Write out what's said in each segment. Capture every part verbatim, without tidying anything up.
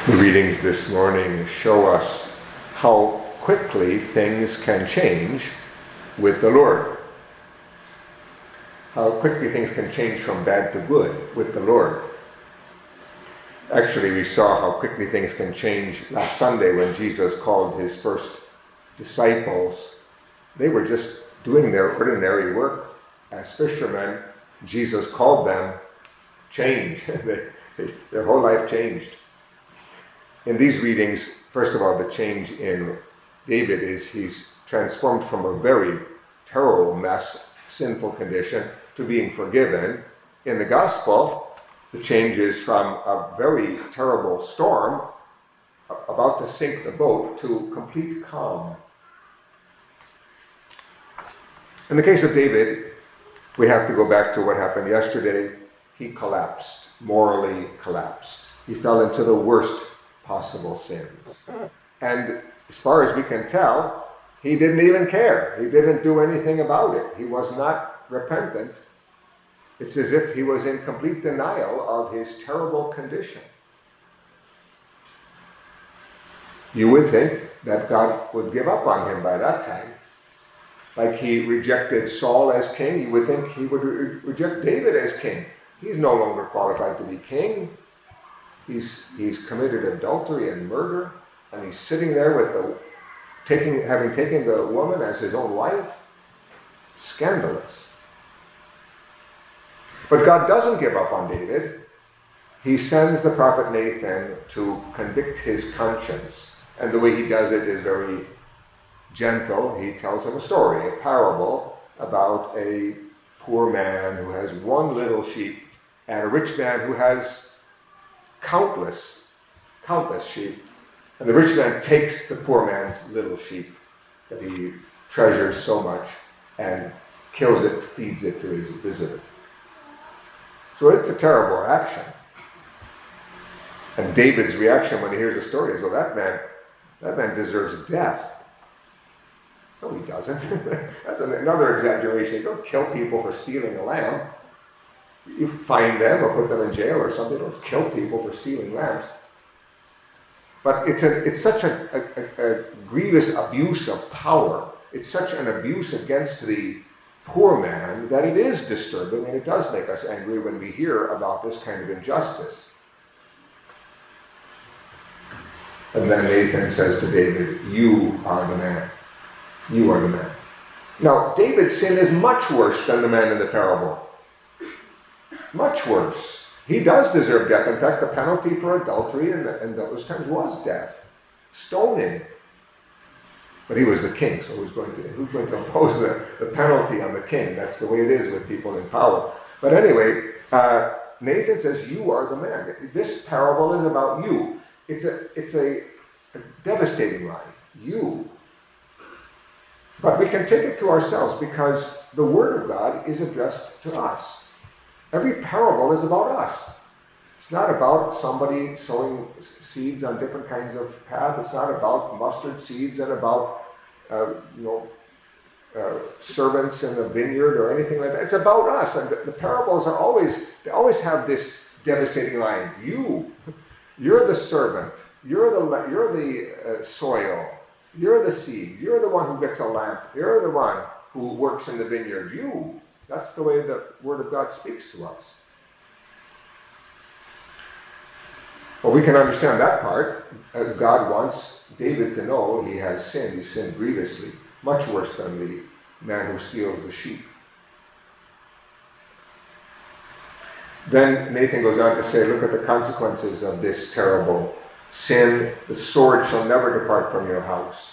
The readings this morning show us how quickly things can change with the Lord. How quickly things can change from bad to good with the Lord. Actually, we saw how quickly things can change last Sunday when Jesus called his first disciples. They were just doing their ordinary work as fishermen. Jesus called them change. Their whole life changed. In these readings, first of all, the change in David is he's transformed from a very terrible mess, sinful condition, to being forgiven. In the gospel, the change is from a very terrible storm about to sink the boat to complete calm. In the case of David, we have to go back to what happened yesterday. He collapsed, morally collapsed. He fell into the worst possible sins. And as far as we can tell, he didn't even care. He didn't do anything about it. He was not repentant. It's as if he was in complete denial of his terrible condition. You would think that God would give up on him by that time. Like he rejected Saul as king, you would think he would re- reject David as king. He's no longer qualified to be king. He's he's committed adultery and murder, and he's sitting there with the taking having taken the woman as his own wife. Scandalous. But God doesn't give up on David. He sends the prophet Nathan to convict his conscience, and the way he does it is very gentle. He tells him a story, a parable about a poor man who has one little sheep and a rich man who has countless, countless sheep. And the rich man takes the poor man's little sheep that he treasures so much and kills it, feeds it to his visitor. So it's a terrible action. And David's reaction when he hears the story is, well, that man, that man deserves death. No, he doesn't. That's another exaggeration. You don't kill people for stealing a lamb. You fine them or put them in jail or something. You don't kill people for stealing lambs. But it's a, it's such a, a, a grievous abuse of power. It's such an abuse against the poor man that it is disturbing, and it does make us angry when we hear about this kind of injustice. And then Nathan says to David, "You are the man. You are the man." Now, David's sin is much worse than the man in the parable. Much worse. He does deserve death. In fact, the penalty for adultery in, the, in those times was death. Stoning. But he was the king, so who's going to, who's going to impose the, the penalty on the king? That's the way it is with people in power. But anyway, uh, Nathan says, "You are the man." This parable is about you. It's a, it's a, a devastating line. You. But we can take it to ourselves because the Word of God is addressed to us. Every parable is about us. It's not about somebody sowing seeds on different kinds of path. It's not about mustard seeds and about uh, you know uh, servants in the vineyard or anything like that. It's about us. And the, the parables are always, they always have this devastating line. You, you're the servant. You're the, you're the uh, soil. You're the seed. You're the one who gets a lamp. You're the one who works in the vineyard. You. That's the way the Word of God speaks to us. Well, we can understand that part. Uh, God wants David to know he has sinned. He sinned grievously, much worse than the man who steals the sheep. Then Nathan goes on to say, look at the consequences of this terrible sin. The sword shall never depart from your house.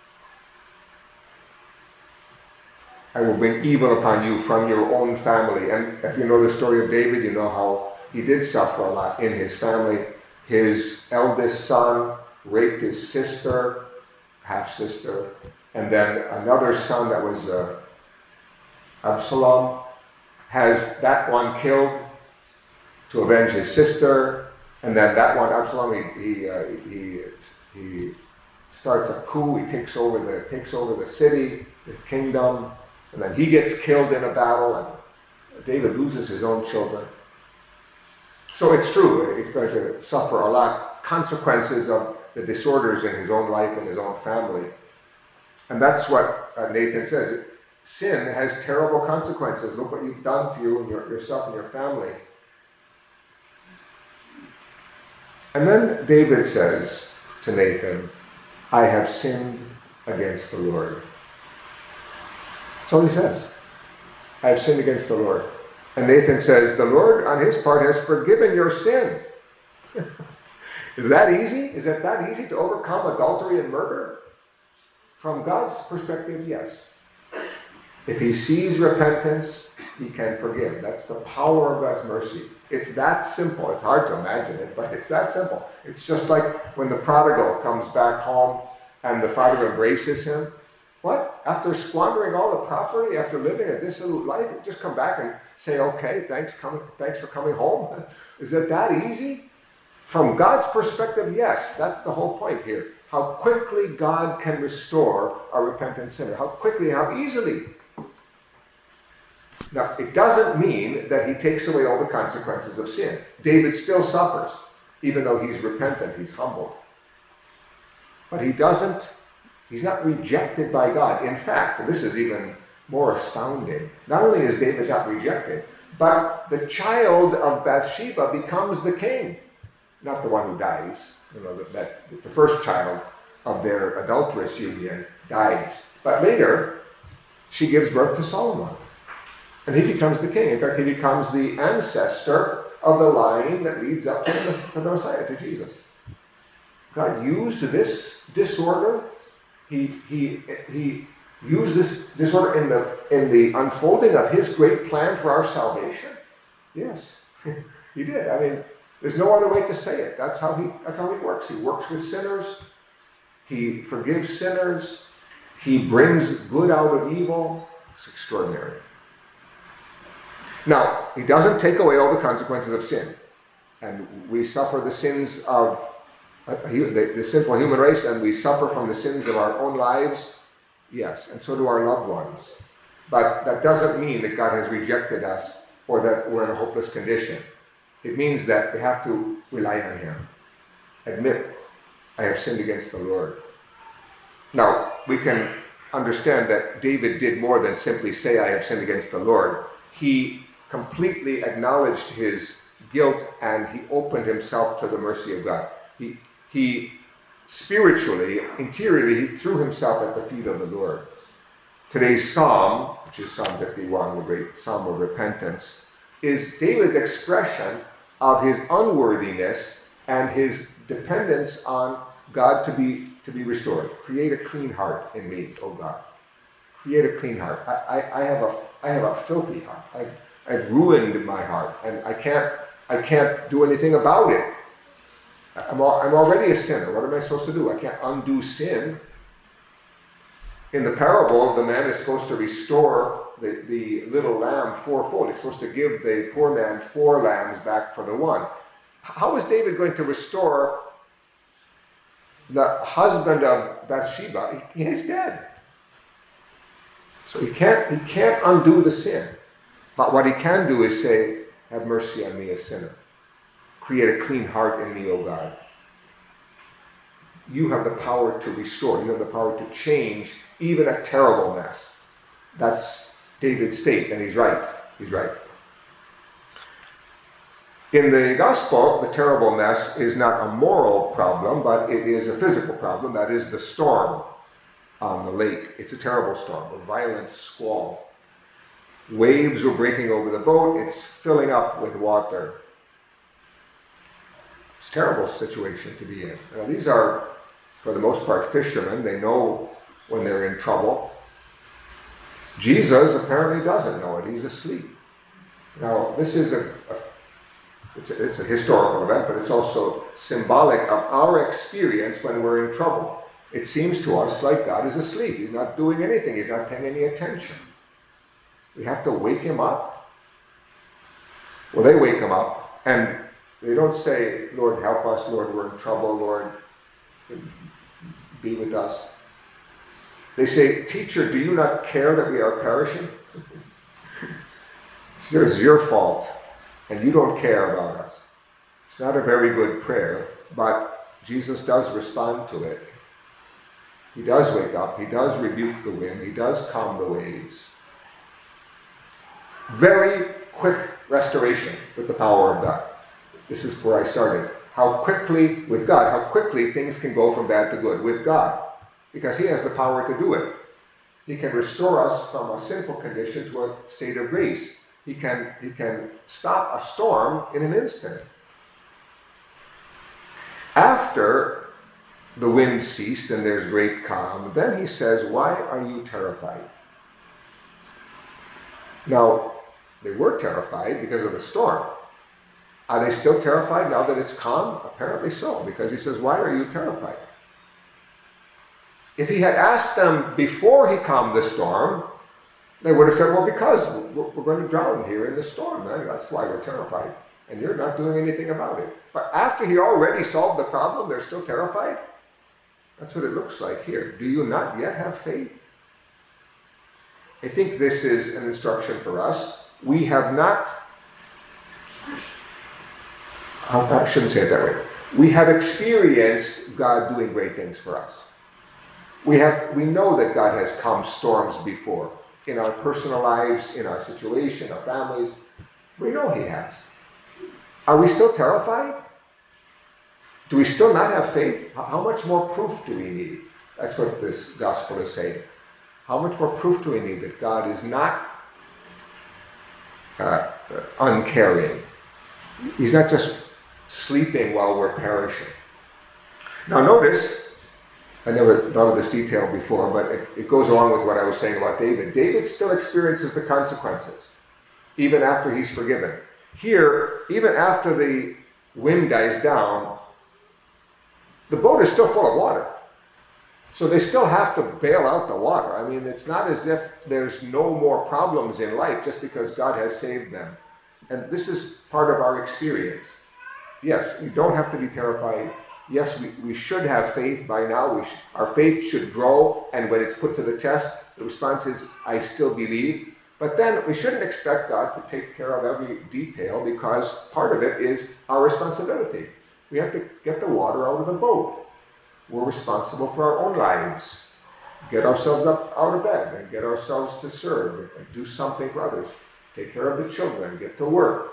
I will bring evil upon you from your own family. And if you know the story of David, you know how he did suffer a lot in his family. His eldest son raped his sister, half-sister, and then another son that was uh, Absalom has that one killed to avenge his sister, and then that one, Absalom, he he uh, he, he starts a coup. He takes over the takes over the city, the kingdom. And then he gets killed in a battle, and David loses his own children. So it's true, he's going to suffer a lot consequences of the disorders in his own life and his own family. And that's what uh, Nathan says. Sin has terrible consequences. Look what you've done to you and your, yourself and your family. And then David says to Nathan, I have sinned against the Lord. That's all he says. I have sinned against the Lord. And Nathan says, the Lord on his part has forgiven your sin. Is that easy? Is it that easy to overcome adultery and murder? From God's perspective, yes. If he sees repentance, he can forgive. That's the power of God's mercy. It's that simple. It's hard to imagine it, but it's that simple. It's just like when the prodigal comes back home and the father embraces him. What? After squandering all the property, after living a dissolute life, you just come back and say, okay, thanks, come, thanks for coming home? Is it that easy? From God's perspective, yes. That's the whole point here. How quickly God can restore a repentant sinner. How quickly, how easily. Now, it doesn't mean that he takes away all the consequences of sin. David still suffers, even though he's repentant, he's humbled. But he doesn't, he's not rejected by God. In fact, this is even more astounding. Not only is David not rejected, but the child of Bathsheba becomes the king. Not the one who dies. You know, that, that the first child of their adulterous union dies. But later, she gives birth to Solomon. And he becomes the king. In fact, he becomes the ancestor of the line that leads up to the, to the Messiah, to Jesus. God used this disorder. He, he, he used this disorder in the, in the unfolding of his great plan for our salvation. Yes, he did. I mean, there's no other way to say it. That's how he, that's how he works. He works with sinners. He forgives sinners. He brings good out of evil. It's extraordinary. Now, he doesn't take away all the consequences of sin. And we suffer the sins of uh, the, the sinful human race, and we suffer from the sins of our own lives. Yes, and so do our loved ones. But that doesn't mean that God has rejected us or that we're in a hopeless condition. It means that we have to rely on him. Admit, I have sinned against the Lord. Now, we can understand that David did more than simply say, I have sinned against the Lord. He completely acknowledged his guilt and he opened himself to the mercy of God. He, he spiritually, interiorly, he threw himself at the feet of the Lord. Today's psalm, which is Psalm fifty-one, the great psalm of repentance, is David's expression of his unworthiness and his dependence on God to be, to be restored. Create a clean heart in me, O God. Create a clean heart. I, I, I, have, a, I have a filthy heart. I've, I've ruined my heart, and I can't, I can't do anything about it. I'm, al- I'm already a sinner. What am I supposed to do? I can't undo sin. In the parable, the man is supposed to restore the, the little lamb fourfold. He's supposed to give the poor man four lambs back for the one. How is David going to restore the husband of Bathsheba? He, he's dead. So he can't, he can't undo the sin. But what he can do is say, have mercy on me, a sinner. Create a clean heart in me, O God. You have the power to restore. You have the power to change even a terrible mess. That's David's faith, and he's right. He's right. In the gospel, the terrible mess is not a moral problem, but it is a physical problem. That is the storm on the lake. It's a terrible storm, a violent squall. Waves are breaking over the boat. It's filling up with water. It's a terrible situation to be in. Now, these are, for the most part, fishermen. They know when they're in trouble. Jesus apparently doesn't know it. He's asleep. Now, this is a, a, it's a it's a historical event, but it's also symbolic of our experience when we're in trouble. It seems to us like God is asleep. He's not doing anything. He's not paying any attention. We have to wake him up. Well, they wake him up, and they don't say, Lord, help us, Lord, we're in trouble, Lord, be with us. They say, Teacher, do you not care that we are perishing? It's your fault, and you don't care about us. It's not a very good prayer, but Jesus does respond to it. He does wake up. He does rebuke the wind. He does calm the waves. Very quick restoration with the power of God. This is where I started. How quickly, with God, how quickly things can go from bad to good with God. Because he has the power to do it. He can restore us from a sinful condition to a state of grace. He can, he can stop a storm in an instant. After the wind ceased and there's great calm, then he says, why are you terrified? Now, they were terrified because of the storm. Are they still terrified now that it's calm? Apparently so, because he says, why are you terrified? If he had asked them before he calmed the storm, they would have said, well, because we're, we're going to drown here in the storm. Man. That's why we're terrified. And you're not doing anything about it. But after he already solved the problem, they're still terrified? That's what it looks like here. Do you not yet have faith? I think this is an instruction for us. We have not, I shouldn't say it that way. We have experienced God doing great things for us. We have, we know that God has calmed storms before. In our personal lives, in our situation, our families. We know he has. Are we still terrified? Do we still not have faith? How much more proof do we need? That's what this gospel is saying. How much more proof do we need that God is not uh, uncaring? He's not just sleeping while we're perishing. Now notice, I never thought of this detail before, but it, it goes along with what I was saying about David. David still experiences the consequences, even after he's forgiven. Here, even after the wind dies down, the boat is still full of water. So they still have to bail out the water. I mean, it's not as if there's no more problems in life just because God has saved them. And this is part of our experience. Yes, you don't have to be terrified. Yes, we, we should have faith by now. We sh- our faith should grow, and when it's put to the test, the response is, I still believe. But then we shouldn't expect God to take care of every detail, because part of it is our responsibility. We have to get the water out of the boat. We're responsible for our own lives. Get ourselves up out of bed and get ourselves to serve and do something for others. Take care of the children, get to work.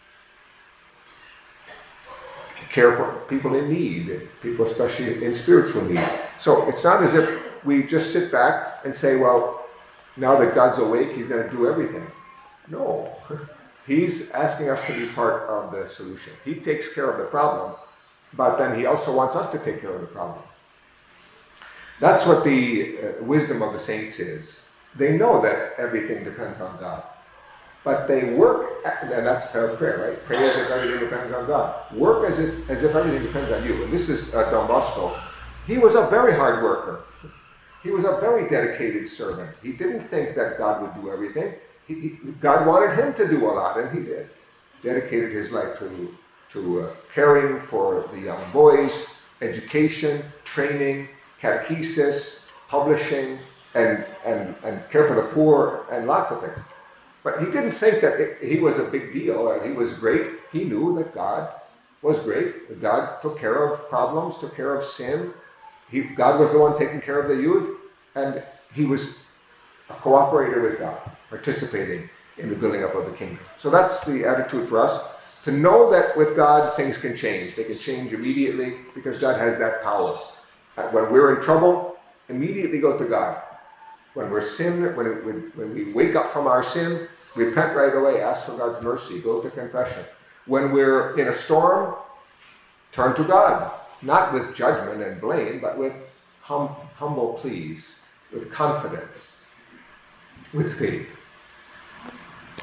Care for people in need, people especially in spiritual need. So it's not as if we just sit back and say, well, now that God's awake, he's going to do everything. No. He's asking us to be part of the solution. He takes care of the problem, but then he also wants us to take care of the problem. That's what the uh, wisdom of the saints is. They know that everything depends on God. But they work, and that's their prayer, right? Pray as if everything depends on God. Work as if, as if everything depends on you. And this is uh, Don Bosco. He was a very hard worker. He was a very dedicated servant. He didn't think that God would do everything. He, he, God wanted him to do a lot, and he did. Dedicated his life to, to uh, caring for the young boys, education, training, catechesis, publishing, and, and, and care for the poor, and lots of things. But he didn't think that it, he was a big deal, or he was great. He knew that God was great. That God took care of problems, took care of sin. He, God was the one taking care of the youth, and he was a cooperator with God, participating in the building up of the kingdom. So that's the attitude for us, to know that with God things can change. They can change immediately because God has that power. When we're in trouble, immediately go to God. When we're sin, when, it, when, when we wake up from our sin, repent right away, ask for God's mercy, go to confession. When we're in a storm, turn to God, not with judgment and blame, but with hum, humble pleas, with confidence, with faith.